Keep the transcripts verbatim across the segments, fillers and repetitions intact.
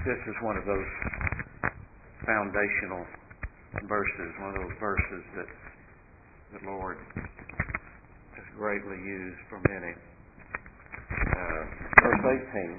this is one of those foundational verses, one of those verses that the Lord has greatly used for many. Uh, verse eighteen,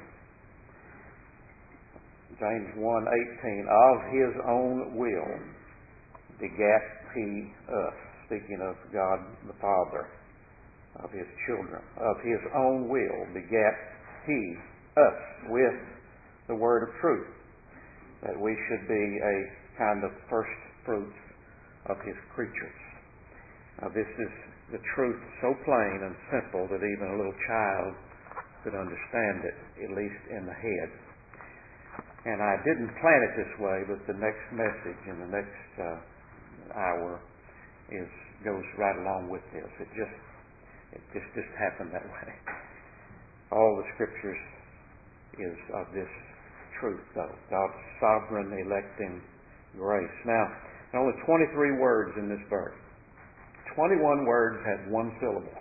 James one eighteen, of His own will begat He us, speaking of God the Father, of His children. Of His own will begat He us with the word of truth, that we should be a kind of first fruits of His creatures. Now this is the truth so plain and simple that even a little child could understand it, at least in the head. And I didn't plan it this way, but the next message in the next uh, hour is goes right along with this. It just it just just happened that way. All the Scriptures is of this truth, though. God's sovereign electing grace. Now, there are only twenty-three words in this verse. twenty-one words have one syllable.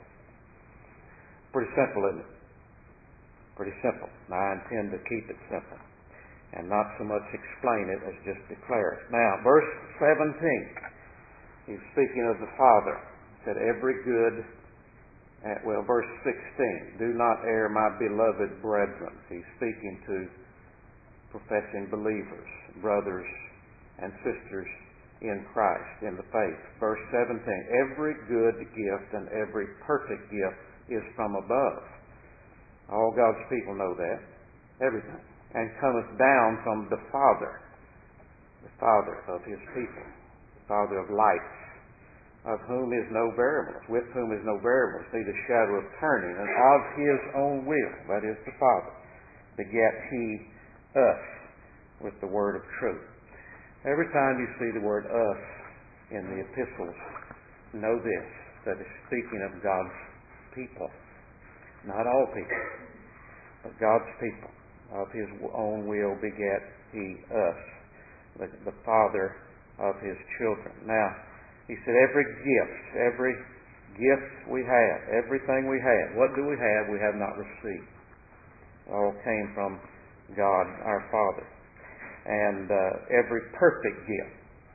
Pretty simple, isn't it? Pretty simple. And I intend to keep it simple and not so much explain it as just declare it. Now, verse seventeen, he's speaking of the Father. He said, every good, uh, well, verse sixteen, do not err, my beloved brethren. He's speaking to professing believers, brothers and sisters in Christ, in the faith. Verse seventeen, every good gift and every perfect gift is from above. All God's people know that. Everything. And cometh down from the Father, the Father of His people, the Father of lights, of whom is no variableness, with whom is no variableness, neither shadow of turning, and of His own will, that is the Father, begat He us with the word of truth. Every time you see the word us in the epistles, know this, that it's speaking of God's people. Not all people, but God's people. Of His own will begat He us, the, the Father of His children. Now, He said every gift, every gift we have, everything we have, what do we have we have not received? It all came from God our Father. And uh, every perfect gift,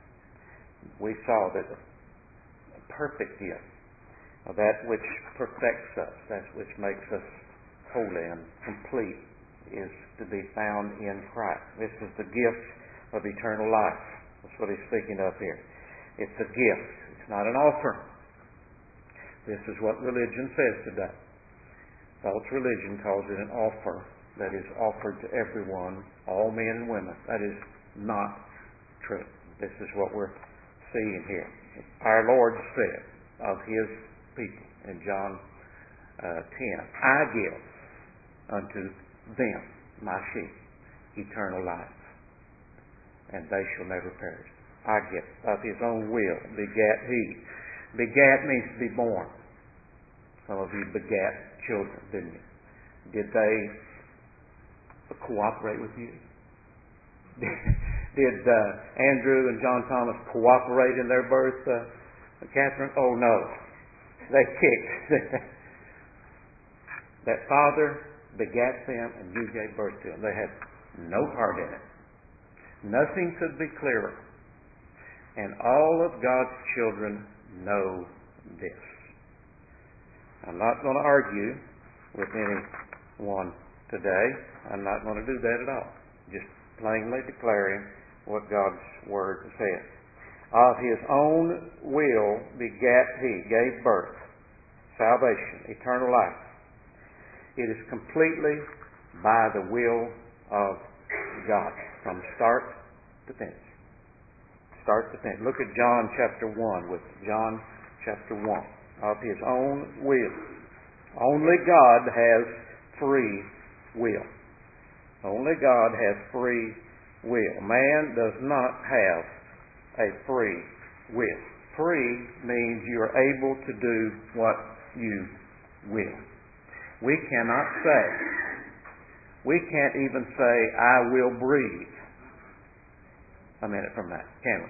we saw that a perfect gift, that which perfects us, that which makes us holy and complete, is to be found in Christ. This is the gift of eternal life. That's what he's speaking of here. It's a gift. It's not an offer. This is what religion says today. False religion calls it an offer that is offered to everyone, all men and women. That is not true. This is what we're seeing here. Our Lord said of His people in John uh, ten, I give unto them, my sheep, eternal life, and they shall never perish. I give of His own will begat He. Begat means to be born. Some of you begat children, didn't you? Did they cooperate with you? Did uh, Andrew and John Thomas cooperate in their birth, uh, Catherine? Oh no, they kicked. That Father begat them and you gave birth to them. They had no part in it. Nothing could be clearer. And all of God's children know this. I'm not going to argue with anyone today. I'm not going to do that at all. Just plainly declaring what God's Word says. Of His own will begat He, gave birth, salvation, eternal life. It is completely by the will of God, from start to finish. Start to finish. Look at John chapter one with John chapter one. Of His own will. Only God has free will. Only God has free will. Man does not have a free will. Free means you are able to do what you will. We cannot say, we can't even say, I will breathe a minute from that, can we?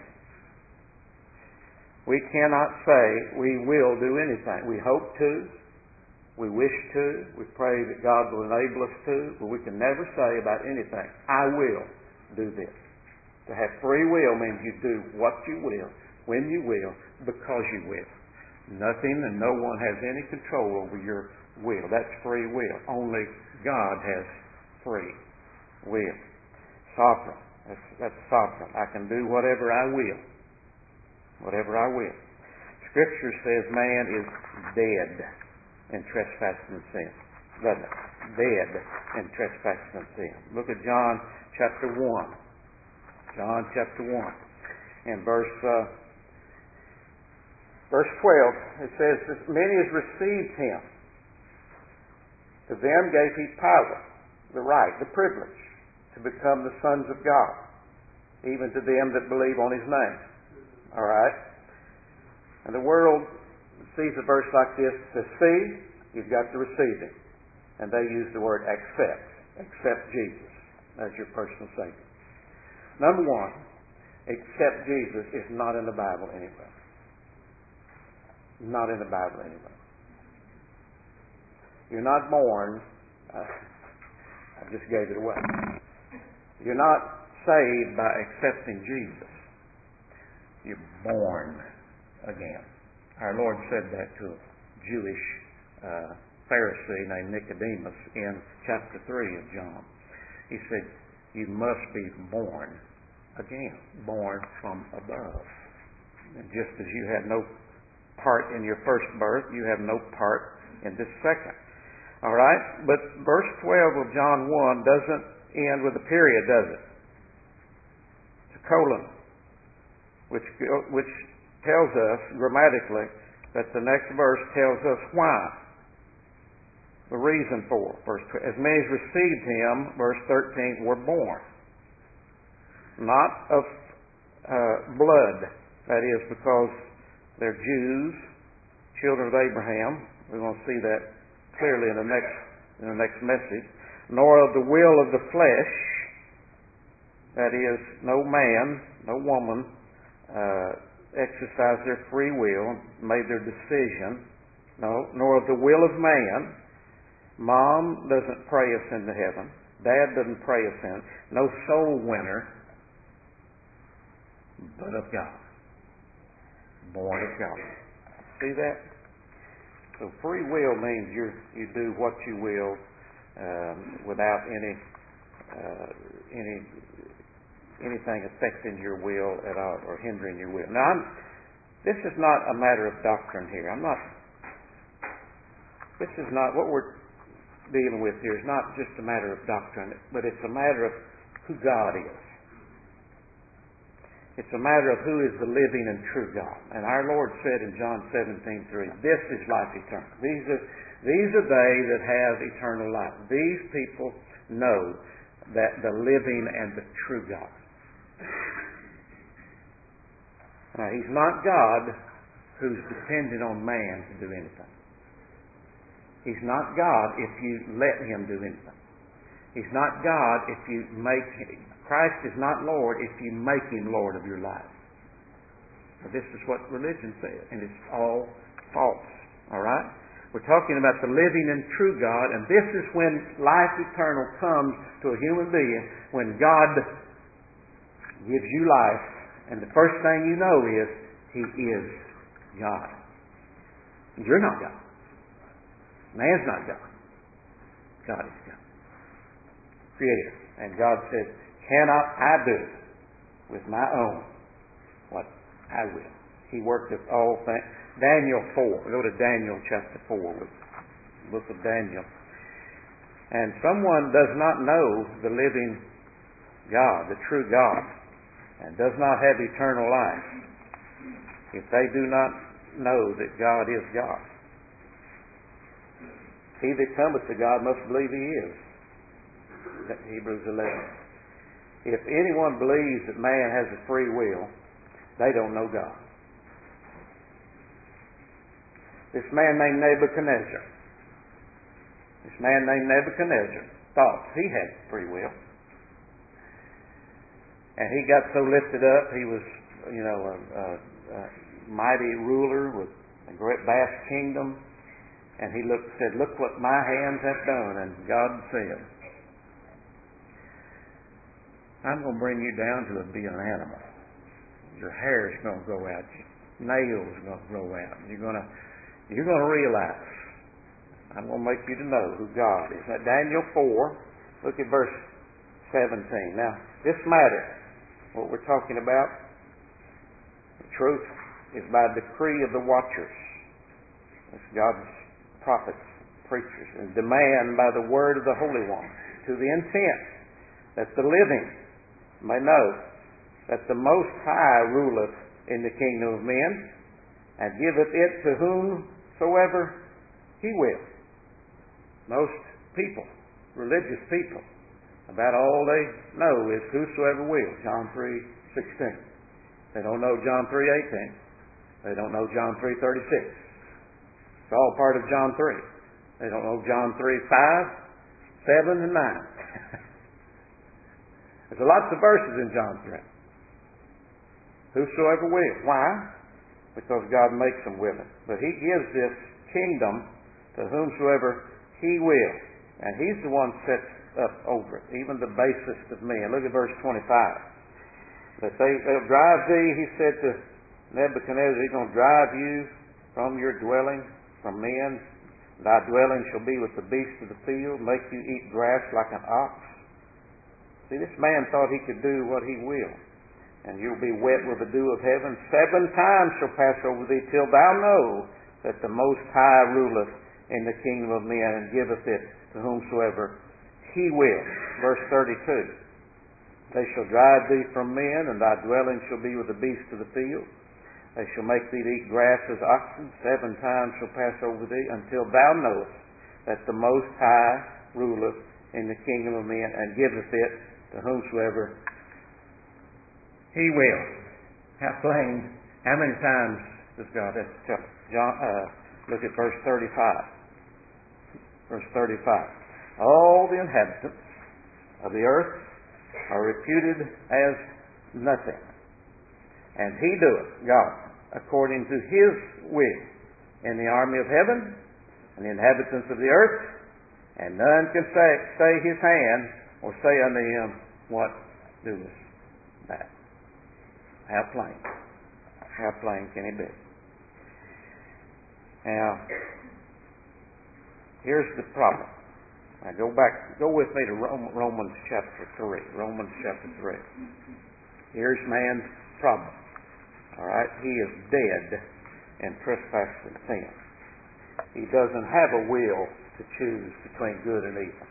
We cannot say we will do anything. We hope to, we wish to, we pray that God will enable us to, but we can never say about anything, I will do this. To have free will means you do what you will, when you will, because you will. Nothing and no one has any control over your will. That's free will. Only God has free will. Sovereign. That's, that's sovereign. I can do whatever I will. Whatever I will. Scripture says man is dead in trespass and sin. Doesn't it? Dead in trespass and sin. Look at John chapter one. John chapter one. In verse uh, verse twelve, it says, as many as received him, to them gave he power, the right, the privilege, to become the sons of God, even to them that believe on his name. All right? And the world sees a verse like this, to see, you've got to receive him. And they use the word accept. Accept Jesus as your personal Savior. Number one, accept Jesus is not in the Bible anywhere. Not in the Bible anywhere. You're not born, uh, I just gave it away. You're not saved by accepting Jesus. You're born again. Our Lord said that to a Jewish uh, Pharisee named Nicodemus in chapter three of John. He said, you must be born again, born from above. And just as you had no part in your first birth, you have no part in this second. All right? But verse twelve of John one doesn't end with a period, does it? It's a colon, which, which tells us grammatically that the next verse tells us why. The reason for verse twelve. As many as received him, verse thirteen, were born. Not of uh, blood. That is because they're Jews, children of Abraham. We're going to see that clearly in the next in the next message. Nor of the will of the flesh. That is, no man, no woman uh, exercised their free will, made their decision. No, nor of the will of man. Mom doesn't pray us into heaven. Dad doesn't pray us in. No soul winner, but of God. Born of God. See that? So free will means you you do what you will um, without any uh, any anything affecting your will at all or hindering your will. Now, I'm, this is not a matter of doctrine here. I'm not. This is not what we're dealing with here is not just a matter of doctrine, but it's a matter of who God is. It's a matter of who is the living and true God. And our Lord said in John seventeen three, this is life eternal. These are, these are they that have eternal life. These people know that the living and the true God. Now, He's not God who's dependent on man to do anything. He's not God if you let Him do anything. He's not God if you make Him. Christ is not Lord if you make Him Lord of your life. Now, this is what religion says, and it's all false. All right? We're talking about the living and true God, and this is when life eternal comes to a human being, when God gives you life, and the first thing you know is He is God. You're not God. Man's not God. God is God. Creator. And God said, cannot I do with my own what I will? He worked of all things. Daniel four. Go to Daniel chapter four, with the book of Daniel. And someone does not know the living God, the true God, and does not have eternal life if they do not know that God is God. He that cometh to God must believe He is. Hebrews eleven. If anyone believes that man has a free will, they don't know God. This man named Nebuchadnezzar, this man named Nebuchadnezzar thought he had free will. And he got so lifted up, he was, you know, a, a, a mighty ruler with a great vast kingdom. And he looked, said, look what my hands have done. And God said, I'm going to bring you down to be an animal. Your hair is going to grow out. Your nails are going to grow out. You're going to, you're going to realize. I'm going to make you to know who God is. Now, Daniel four, look at verse seventeen. Now, this matter, what we're talking about, the truth is by decree of the watchers. It's God's prophets, preachers, and demand by the word of the Holy One, to the intent that the living may know that the Most High ruleth in the kingdom of men, and giveth it to whomsoever He will. Most people, religious people, about all they know is whosoever will. John three sixteen. They don't know John three eighteen. They don't know John three thirty-six. It's all part of John three. They don't know John three five, seven, and nine. There's lots of verses in John three. Whosoever will. Why? Because God makes them willing. But He gives this kingdom to whomsoever He will. And He's the one that sets up over it, even the basest of men. Look at verse twenty-five. That they, they'll drive thee, He said to Nebuchadnezzar, He's going to drive you from your dwelling, from men. Thy dwelling shall be with the beasts of the field, make you eat grass like an ox. See, this man thought he could do what he will. And you'll be wet with the dew of heaven. Seven times shall pass over thee, till thou know that the Most High ruleth in the kingdom of men, and giveth it to whomsoever He will. Verse thirty-two. They shall drive thee from men, and thy dwelling shall be with the beasts of the field. They shall make thee to eat grass as oxen. Seven times shall pass over thee, until thou knowest that the Most High ruleth in the kingdom of men, and giveth it to whomsoever He will. How plain, how many times does God have to tell us? John, uh, look at verse thirty-five. Verse thirty-five. All the inhabitants of the earth are reputed as nothing. And He doeth, God, according to His will in the army of heaven and the inhabitants of the earth, and none can say, stay His hand or say unto Him, what doest thou? How plain. How plain can it be? Now, here's the problem. Now go back, go with me to Romans chapter three. Romans chapter three. Here's man's problem. All right? He is dead in trespass and sin. He doesn't have a will to choose between good and evil.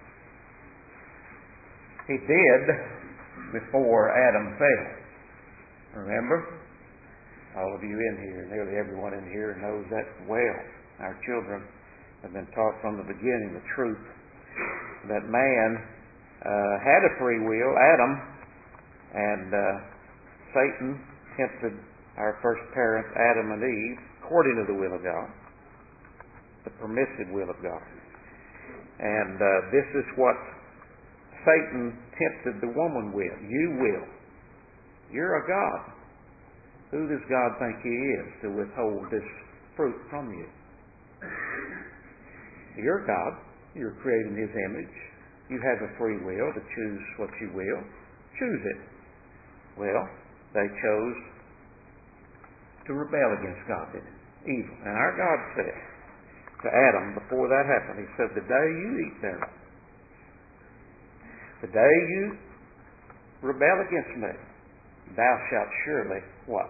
He did before Adam fell. Remember? All of you in here, nearly everyone in here knows that well. Our children have been taught from the beginning the truth that man uh, had a free will, Adam, and uh, Satan tempted our first parents, Adam and Eve, according to the will of God, the permissive will of God. And uh, this is what Satan tempted the woman with. You will. You're a God. Who does God think He is to withhold this fruit from you? You're God. You're created in His image. You have a free will to choose what you will. Choose it. Well, they chose to rebel against God, didn't it? Evil. And our God said to Adam before that happened, He said, the day you eat thereof, the day you rebel against me, thou shalt surely, what?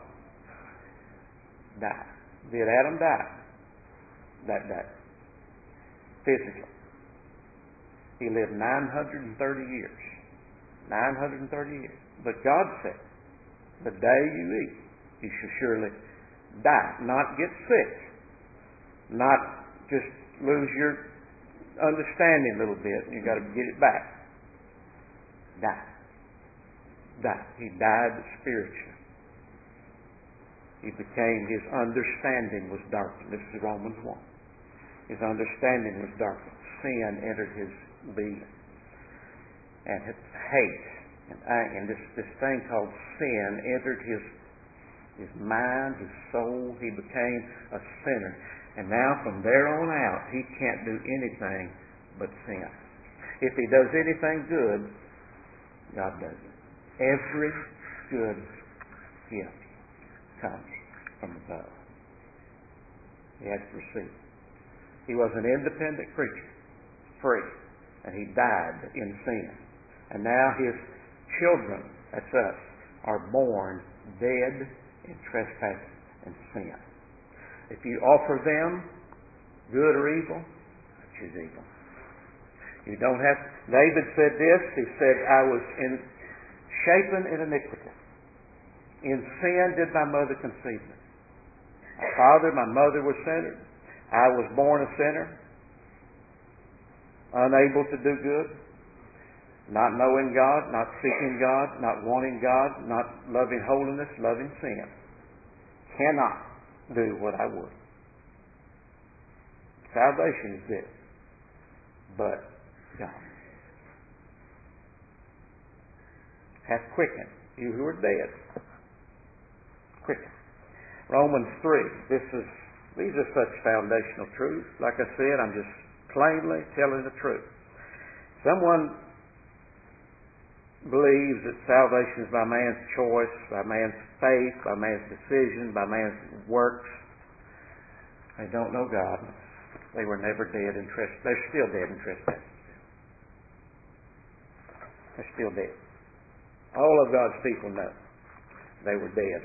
Die. Did Adam die that day? Physically. He lived nine hundred thirty years. nine hundred thirty years. But God said, the day you eat, you shall surely die. Not get sick. Not just lose your understanding a little bit. You've got to get it back. Die. Die. He died spiritually. He became, his understanding was darkened. This is Romans one. His understanding was darkened. Sin entered his being. And his hate and anger, and this, this thing called sin entered his his mind, his soul. He became a sinner. And now from there on out, he can't do anything but sin. If he does anything good, God does it. Every good gift comes from above. He had to receive it. He was an independent creature, free, and he died in sin. And now his children, that's us, are born dead in trespass and sin. If you offer them good or evil, choose evil. You don't have. David said this. He said, "I was in, shapen in iniquity. In sin did my mother conceive me. My father, my mother were sinners. I was born a sinner, unable to do good, not knowing God, not seeking God, not wanting God, not loving holiness, loving sin. Cannot do what I would." Salvation is this, but God hath quickened you who are dead. Quickened. Romans three. This is these are such foundational truths. Like I said, I'm just plainly telling the truth. Someone believes that salvation is by man's choice, by man's faith, by man's decision, by man's works. They don't know God. They were never dead in trespass. They're still dead in trespass. They're still dead. All of God's people know they were dead.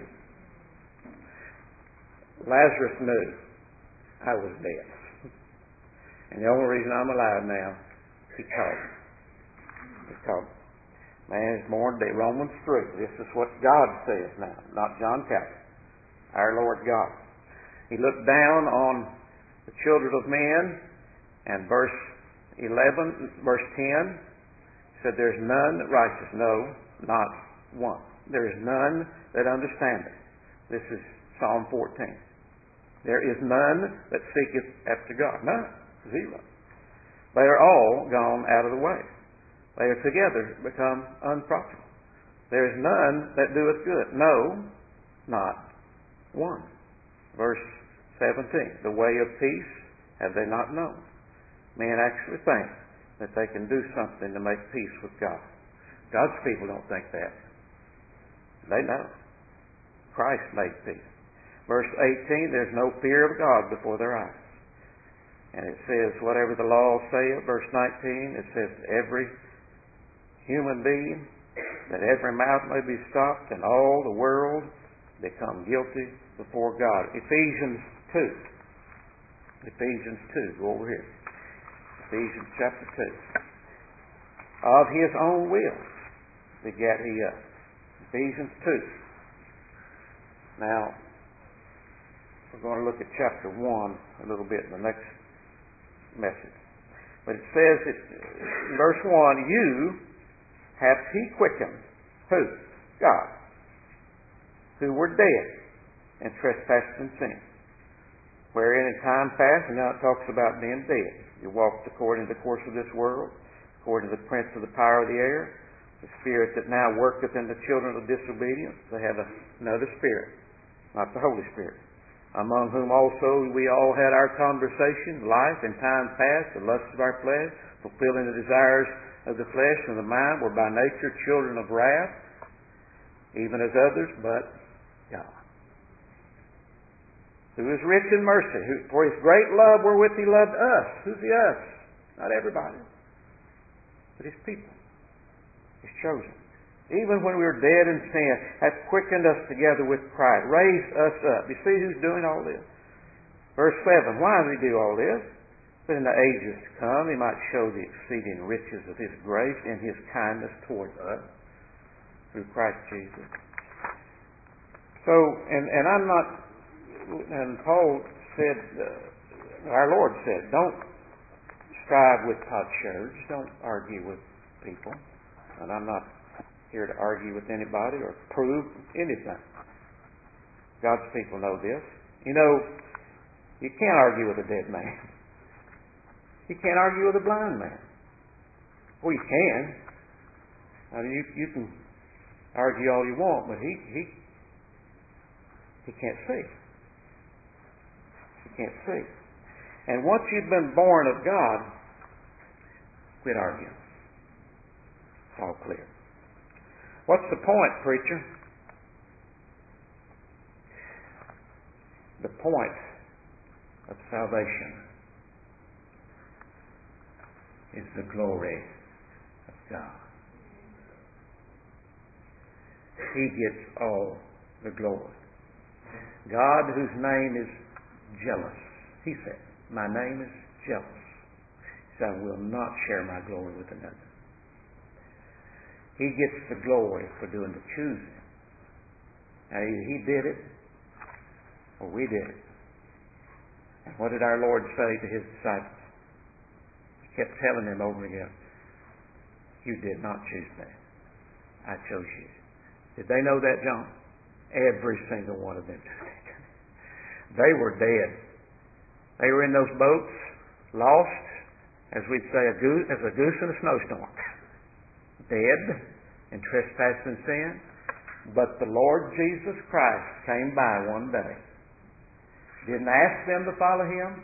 Lazarus knew I was dead. And the only reason I'm alive now, he called me. He called me. Man is born dead. Romans three. This is what God says now, not John Calvin. Our Lord God. He looked down on the children of men, and verse eleven, verse ten said, "There's none that righteous, no, not one. There is none that understandeth." This is Psalm fourteen. There is none that seeketh after God. None. Zero. They are all gone out of the way. They are together become unprofitable. There is none that doeth good. No, not one. Verse seventeen. "The way of peace have they not known." Men actually think that they can do something to make peace with God. God's people don't think that. They know. Christ made peace. Verse eighteen, "There's no fear of God before their eyes." And it says, whatever the law saith, verse nineteen, it says, every human being, that every mouth may be stopped and all the world become guilty before God. Ephesians two. Ephesians two. Go over here. Ephesians chapter two. "Of his own will begat he us." Ephesians two. Now, we're going to look at chapter one a little bit in the next message. But it says, it, in verse one, "You hath he quickened." Who? God. "Who were dead in trespasses and sin, wherein in time past," and now it talks about being dead. "You walked according to the course of this world, according to the prince of the power of the air, the spirit that now worketh in the children of disobedience." They have another spirit, not the Holy Spirit. "Among whom also we all had our conversation, life in time past, the lusts of our flesh, fulfilling the desires of the flesh and the mind, were by nature children of wrath, even as others, but God, who is rich in mercy, who for his great love wherewith he loved us." Who's the us? Not everybody, but his people, his chosen. "Even when we were dead in sin, hath quickened us together with Christ, raised us up." You see who's doing all this? Verse seven. "Why does he do all this? That in the ages to come he might show the exceeding riches of his grace in his kindness towards us through Christ Jesus." So, and, and I'm not, and Paul said, uh, our Lord said, don't strive with potsherds, don't argue with people. And I'm not here to argue with anybody or prove anything. God's people know this. You know, you can't argue with a dead man. You can't argue with a blind man. Well, you can. I mean, you, you can argue all you want, but he he he can't see. He can't see. And once you've been born of God, quit arguing. It's all clear. What's the point, preacher? The point of salvation is the glory of God. He gets all the glory. God, whose name is jealous, He said, my name is jealous, so I will not share my glory with another. He gets the glory for doing the choosing. Now, either He did it or we did it. And what did our Lord say to His disciples? He kept telling them over again, you did not choose me. I chose you. Did they know that, John? Every single one of them did. They were dead. They were in those boats, lost, as we'd say, a goose, as a goose in a snowstorm. Dead in trespass and sin. But the Lord Jesus Christ came by one day. Didn't ask them to follow Him.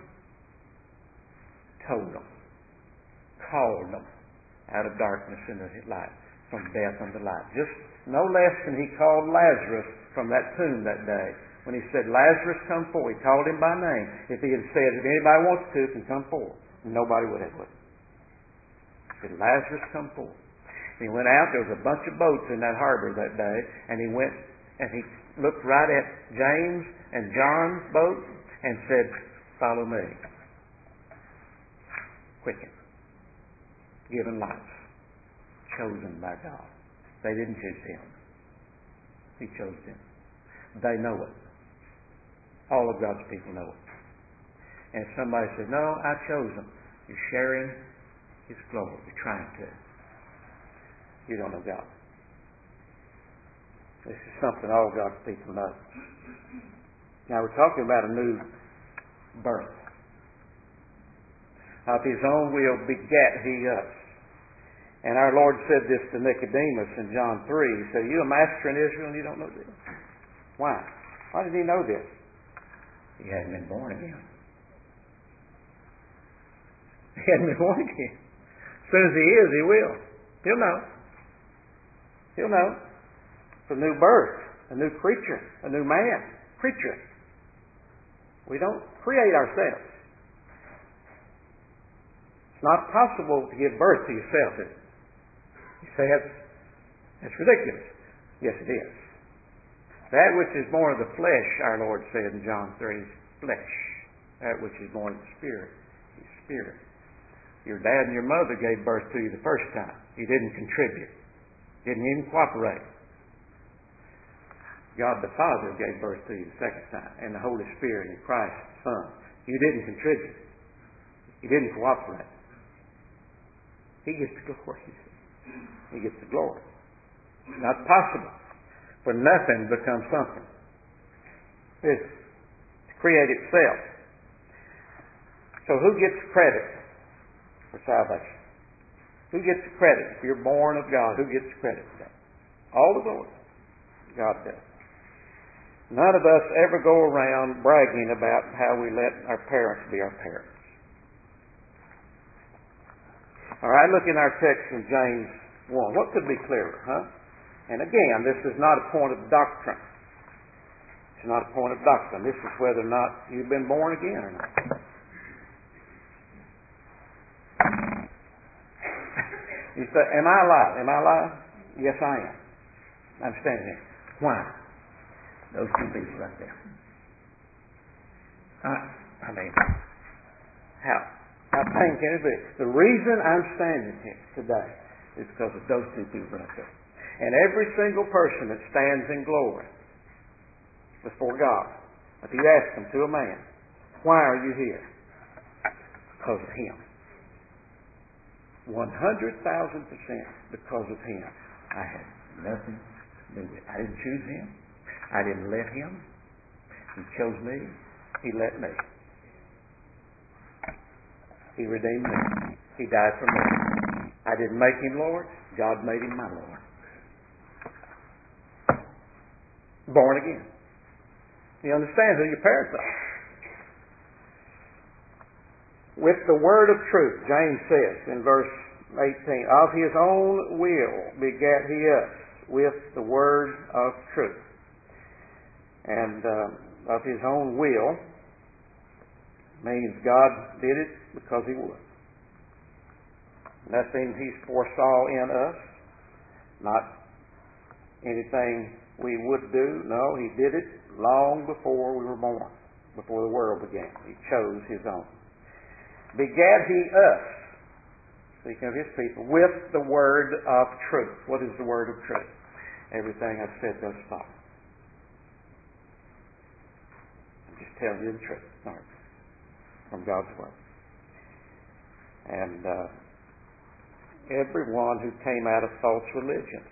Told them. Called them out of darkness into light. From death unto life. Just no less than He called Lazarus from that tomb that day. When He said, Lazarus, come forward. He called him by name. If He had said, if anybody wants to, can come forward. Nobody would have. He said, Lazarus, come forward. And he went out. There was a bunch of boats in that harbor that day. And he went and he looked right at James and John's boat and said, follow me. Quicken. Given life. Chosen by God. They didn't choose Him. He chose them. They know it. All of God's people know it. And if somebody says, no, I chose them, you're sharing His glory. You're trying to. You don't know God. This is something all God's people know. Now we're talking about a new birth. Of His own will begat He us. And our Lord said this to Nicodemus in John three. He said, are you a master in Israel and you don't know this? Why? Why did He know this? He hadn't been born again. He hadn't been born again. As soon as He is, He will. He'll know. He'll know. It's a new birth, a new creature, a new man, creature. We don't create ourselves. It's not possible to give birth to yourself, is it? You say that's, that's ridiculous. Yes, it is. That which is born of the flesh, our Lord said in John three, is flesh. That which is born of the Spirit is spirit. Your dad and your mother gave birth to you the first time. You didn't contribute. Didn't even cooperate. God the Father gave birth to you the second time, and the Holy Spirit and Christ the Son. You didn't contribute. You didn't cooperate. He gets the glory. He gets the glory. It's not possible for nothing to become something. It's to create itself. So who gets credit for salvation? Who gets the credit? If you're born of God, who gets the credit for that? All the glory. God does. None of us ever go around bragging about how we let our parents be our parents. All right, look in our text in James one. What could be clearer, huh? And again, this is not a point of doctrine. It's not a point of doctrine. This is whether or not you've been born again or not. You say, am I alive? Am I alive? Yes, I am. I'm standing here. Why? Those two people right there. I, I mean, how? How pain can it be? The reason I'm standing here today is because of those two people right there. And every single person that stands in glory before God, if you ask them to a man, why are you here? Because of Him. one hundred thousand percent because of Him. I had nothing to do with it. I didn't choose Him. I didn't let Him. He chose me. He let me. He redeemed me. He died for me. I didn't make Him Lord. God made Him my Lord. Born again. You understand who your parents are. With the word of truth, James says in verse eighteen, of His own will begat He us. with the word of truth. And uh, of His own will means God did it because He would. Nothing He foresaw in us, not anything we would do. No, He did it long before we were born, before the world began. He chose His own. Begat He us, speaking of His people, with the word of truth. What is the word of truth? Everything I've said thus far. I'm just telling you the truth, right, from God's word. And uh, everyone who came out of false religions.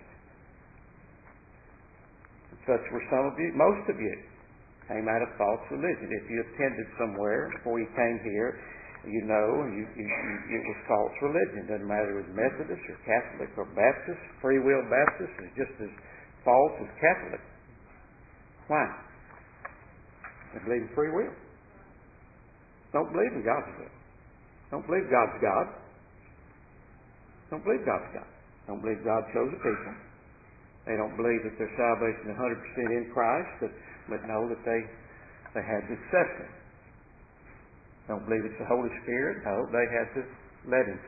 Such were some of you, most of you, came out of false religion. If you attended somewhere before you came here, you know you, you, you, it was false religion. It doesn't matter if it was Methodist or Catholic or Baptist. Free will Baptist is just as false as Catholic. Why? They believe in free will. Don't believe in God's will. Don't believe God's God. Don't believe God's God. Don't believe God chose a people. They don't believe that their salvation is one hundred percent in Christ, but, but know that they, they had to accept Him. Don't believe it's the Holy Spirit. No, they had to let Him.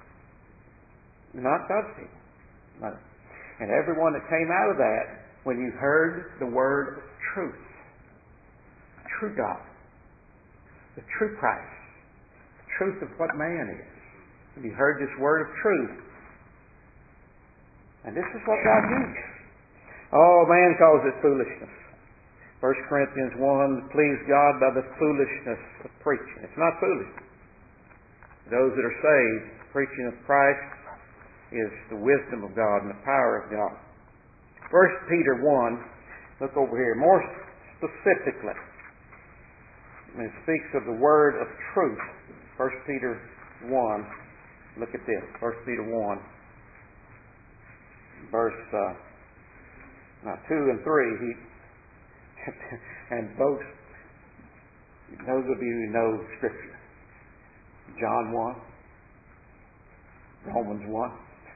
Not God's people. No. And everyone that came out of that, when you heard the word of truth, true God, the true Christ, the truth of what man is, when you heard this word of truth, and this is what God uses. Oh, man calls it foolishness. First Corinthians one, please God by the foolishness of preaching. It's not foolishness. Those that are saved, preaching of Christ is the wisdom of God and the power of God. First Peter one, look over here, more specifically. When it speaks of the word of truth, First Peter one, look at this, First Peter one. Verse uh, now two and three, he and folks, those of you who know Scripture, John one, Romans one,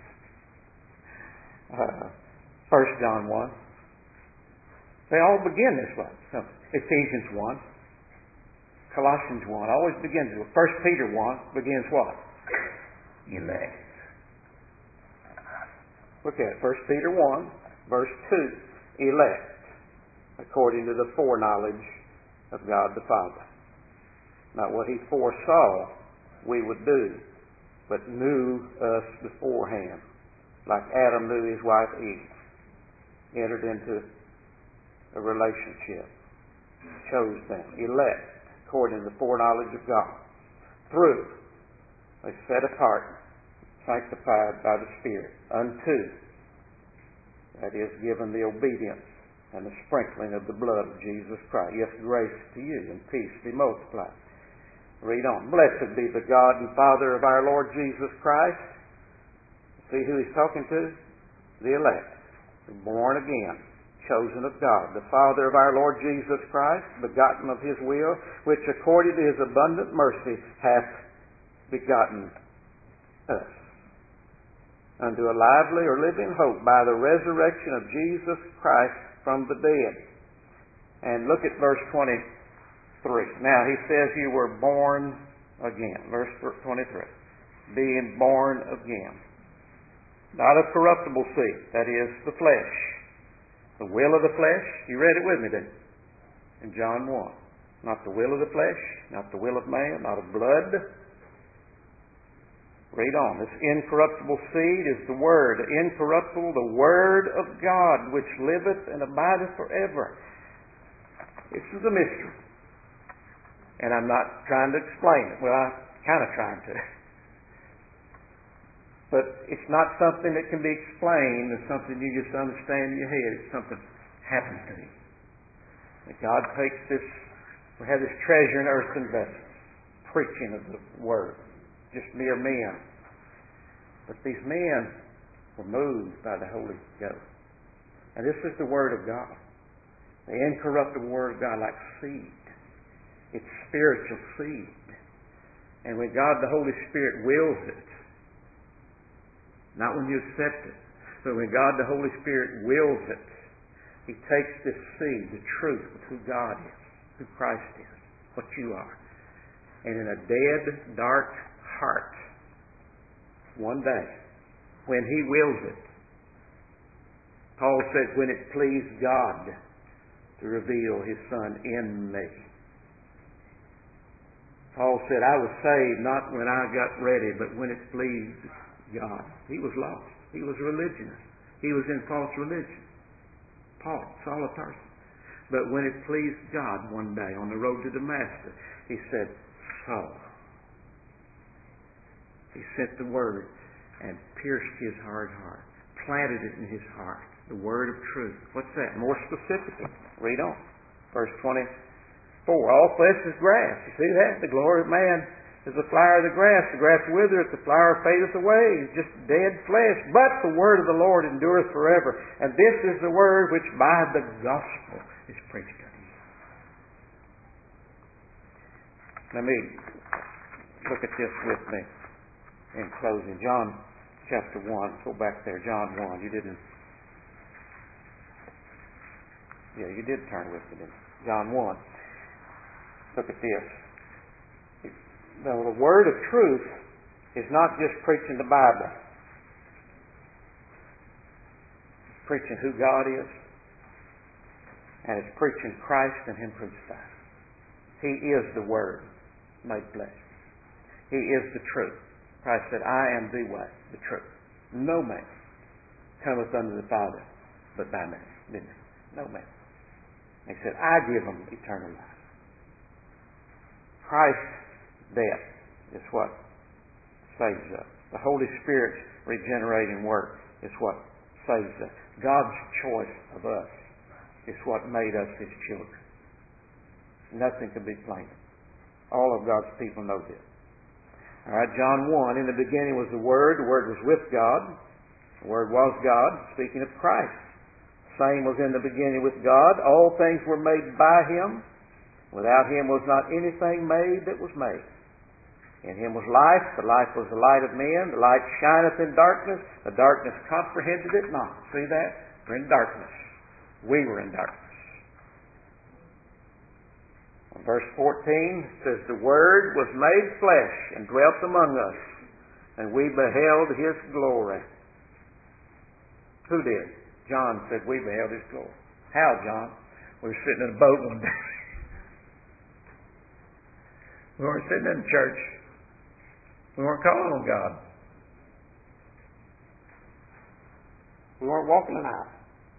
uh, First John one, they all begin this way. So, Ephesians one, Colossians one, always begins with First Peter one begins what? Elect. Look at it. First Peter one, verse two. Elect, according to the foreknowledge of God the Father. Not what He foresaw we would do, but knew us beforehand. Like Adam knew his wife Eve. Entered into a relationship. Chose them. Elect, according to the foreknowledge of God. Through, they set apart, sanctified by the Spirit, unto, that is, given the obedience and the sprinkling of the blood of Jesus Christ. Yes, grace to you and peace be multiplied. Read on. Blessed be the God and Father of our Lord Jesus Christ. See who He's talking to? The elect, the born again, chosen of God, the Father of our Lord Jesus Christ, begotten of His will, which according to His abundant mercy hath begotten us unto a lively or living hope by the resurrection of Jesus Christ from the dead. And look at verse twenty-three. Now he says you were born again. Verse twenty-three. Being born again. Not of corruptible seed, that is, the flesh. The will of the flesh. You read it with me, didn't you? In John one. Not the will of the flesh, not the will of man, not of blood. Read on. This incorruptible seed is the Word. Incorruptible, the Word of God, which liveth and abideth forever. This is a mystery. And I'm not trying to explain it. Well, I'm kind of trying to. But it's not something that can be explained. It's something you just understand in your head. It's something that happens to you. That God takes this, we have this treasure in earthen vessels, preaching of the Word. Just mere men. But these men were moved by the Holy Ghost. And this is the Word of God. The incorruptible Word of God, like seed. It's spiritual seed. And when God the Holy Spirit wills it, not when you accept it, But when God the Holy Spirit wills it, He takes this seed, the truth of who God is, who Christ is, what you are, and in a dead, dark heart, one day, when He wills it, Paul says, when it pleased God to reveal His Son in me. Paul said, I was saved not when I got ready, but when it pleased God. He was lost. He was a religionist. He was in false religion. Paul, Saul of Tarsus. But when it pleased God one day on the road to Damascus, He said, Saul. He sent the word and pierced his hard heart, planted it in his heart, the word of truth. What's that? More specifically, read on. Verse twenty-four. All flesh is grass. You see that? The glory of man is the flower of the grass. The grass withereth, the flower fadeth away. It's just dead flesh. But the word of the Lord endureth forever. And this is the word which by the gospel is preached unto you. Let me look at this with me in closing. John chapter one. Go back there. John one. You didn't. Yeah, you did turn with me, didn't you? John one. Look at this. Now, the word of truth is not just preaching the Bible. It's preaching who God is. And it's preaching Christ and Him crucified. He is the Word made flesh. He is the truth. Christ said, I am the way, the truth. No man cometh unto the Father but by me. Didn't he? No man. He said, I give them eternal life. Christ's death is what saves us. The Holy Spirit's regenerating work is what saves us. God's choice of us is what made us His children. Nothing could be plainer. All of God's people know this. All right, John one, in the beginning was the Word. The Word was with God. The Word was God, speaking of Christ. The same was in the beginning with God. All things were made by Him. Without Him was not anything made that was made. In Him was life. The life was the light of men. The light shineth in darkness. The darkness comprehended it not. See that? We're in darkness. We were in darkness. Verse fourteen says, the Word was made flesh and dwelt among us, and we beheld His glory. Who did? John said, we beheld His glory. How, John? We were sitting in a boat one day. We weren't sitting in church. We weren't calling on God. We weren't walking an aisle.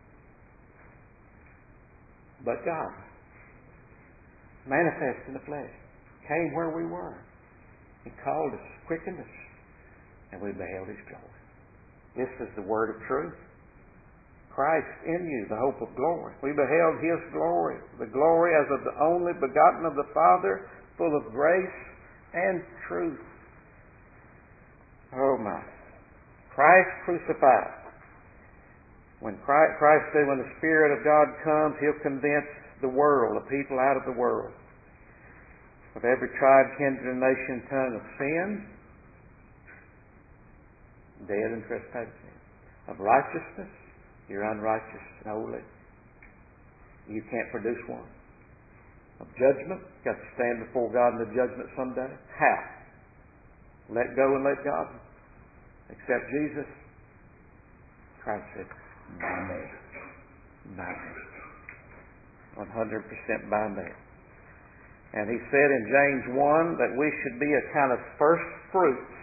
But God, manifest in the flesh, came where we were. He called us, quickened us, and we beheld His glory. This is the word of truth. Christ in you, the hope of glory. We beheld His glory, the glory as of the only begotten of the Father, full of grace and truth. Oh my. Christ crucified. When Christ, Christ said, when the Spirit of God comes, He'll convince the world, the people out of the world, of every tribe, kindred, and nation, tongue of sin, dead and trespassing, of righteousness, you're unrighteous and holy. You can't produce one. Of judgment, got to stand before God in the judgment someday. How? Let go and let God. Accept Jesus. Christ said, by me. By me. one hundred percent by me. And He said in James one that we should be a kind of first fruits.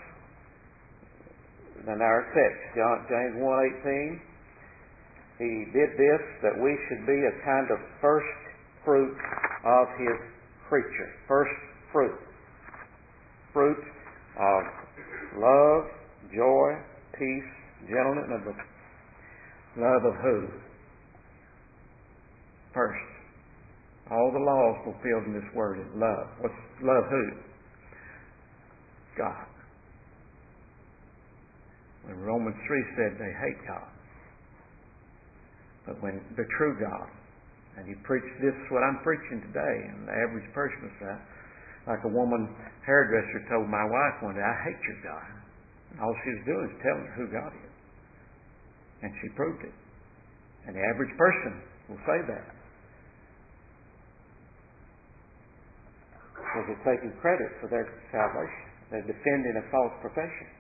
In our text, James one eighteen, He did this that we should be a kind of first fruit of His creature. First fruit. Fruit of love, joy, peace, gentleness, and of love of who? First. All the laws fulfilled in this word is love. What's love who? God. When Romans three said they hate God. But when the true God, and you preach this, what I'm preaching today, and the average person will say, like a woman hairdresser told my wife one day, I hate your God. And all she was doing is telling her who God is. And she proved it. And the average person will say that. Because they're taking credit for their salvation. They're defending a false profession.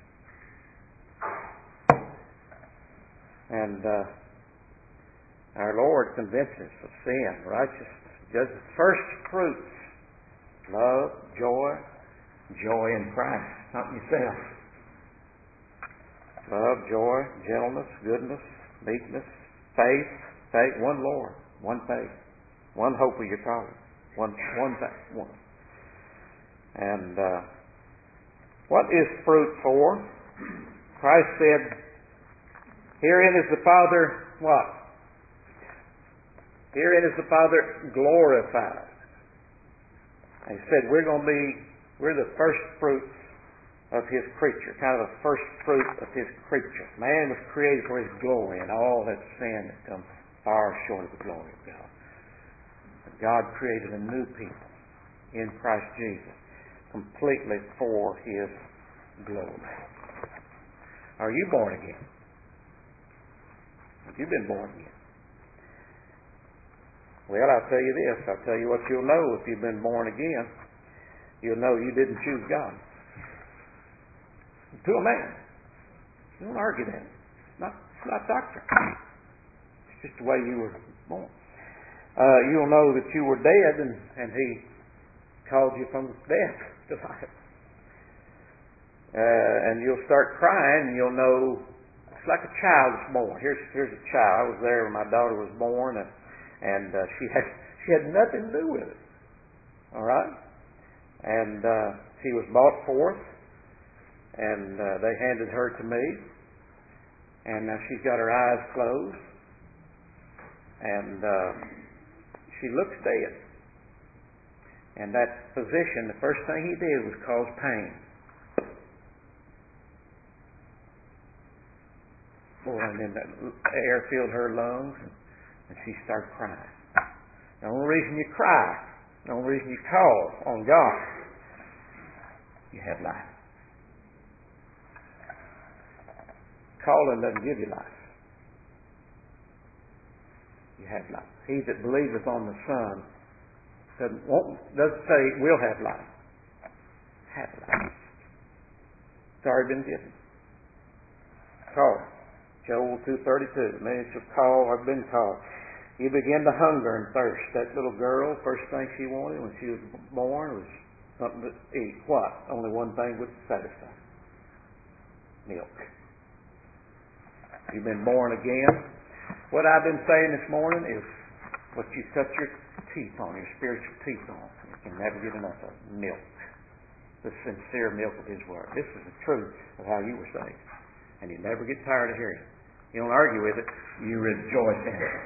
And uh, our Lord convinces us of sin, righteousness, justice. First fruits, love, joy, joy in Christ, not in yourself. Love, joy, gentleness, goodness, meekness, faith, faith, one Lord, one faith, one hope of your calling, one, one faith, one. And uh, what is fruit for? Christ said, herein is the Father, what? Herein is the Father glorified. And he said, we're going to be, we're the first fruits of His creature, kind of the first fruit of His creature. Man was created for His glory, and all that sin has come far short of the glory of God. But God created a new people in Christ Jesus, completely for His glory. Are you born again? Have you been born again? Well, I'll tell you this. I'll tell you what you'll know if you've been born again. You'll know you didn't choose God. To a man. You don't argue that. It's not, it's not doctrine. It's just the way you were born. Uh, you'll know that you were dead and, and He called you from death to life. Uh, and you'll start crying and you'll know it's like a child that's born. Here's here's a child. I was there when my daughter was born, and and uh, she had she had nothing to do with it. All right, and uh, she was brought forth, and uh, they handed her to me, and now she's got her eyes closed, and uh, she looks dead. And that physician, the first thing he did was cause pain. Boy, and then that air filled her lungs, and she started crying. The only reason you cry, the only reason you call on God, you have life. Calling doesn't give you life. You have life. He that believeth on the Son doesn't, won't, doesn't say will have life. Have life. It's already been given. Call. Joel two thirty-two. Many shall call, have been called. You begin to hunger and thirst. That little girl, first thing she wanted when she was born was something to eat. What? Only one thing would satisfy. Milk. You've been born again. What I've been saying this morning is what you cut your teeth on, your spiritual teeth on. You can never get enough of milk. The sincere milk of His Word. This is the truth of how you were saved. And you never get tired of hearing it. You don't argue with it. You rejoice in it.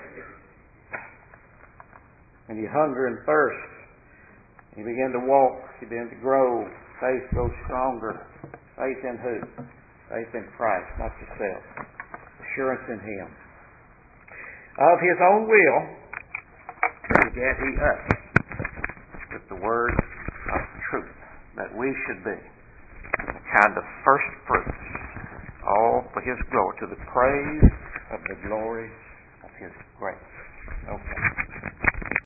And you hunger and thirst. You begin to walk. You begin to grow. Faith grows stronger. Faith in who? Faith in Christ, not yourself. Assurance in Him. Of His own will begat He us with the word of truth, that we should be a kind of first fruits, all for His glory, to the praise of the glory of His grace. Okay.